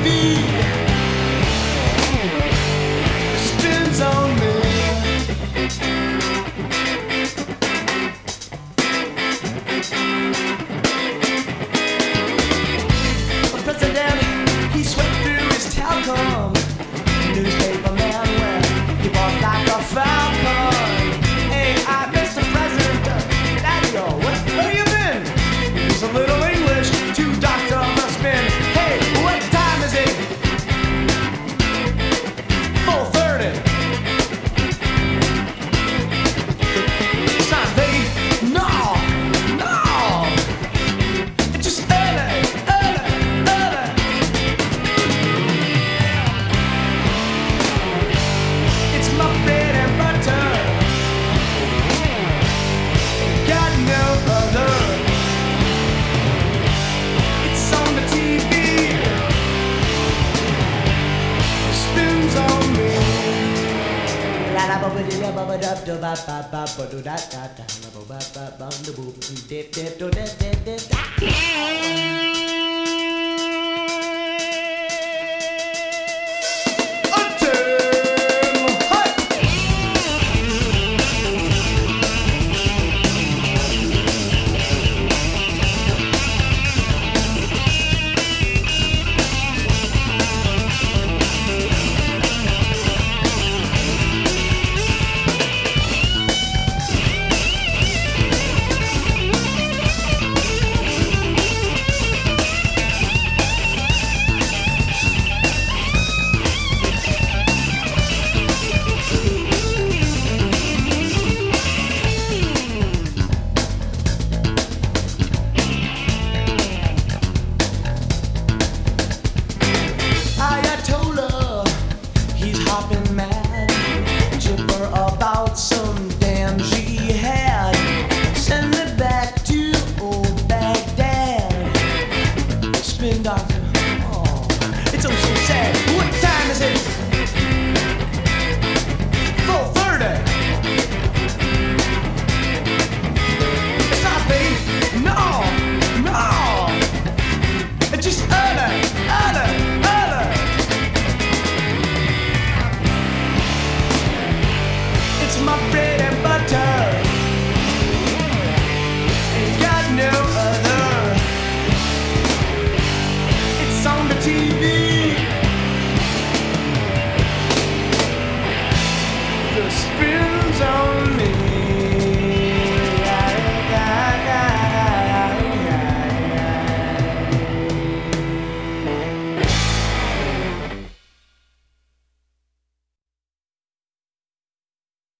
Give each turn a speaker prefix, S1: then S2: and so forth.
S1: spins on me. The president, he swept through his talcum. Newspaper man, well, he walked like a falcon. Hey, Mr. President, Daddy-o, where you been? Use a little English to Dr. Muspin. Hey, what time is it? 4:30. It's not late. No. It's just early. It's my bread and butter. Got no other. It's on the TV. Spins on me. La la ba ba dee ba ba da da ba ba ba ba do da da da la ba ba ba ba da boo dip dip do da da da da. Ayatollah, he's hopping mad, chipper about some damn jihad. Send it back to old Baghdad. Spin doctor, oh, it's oh so sad. What time is it?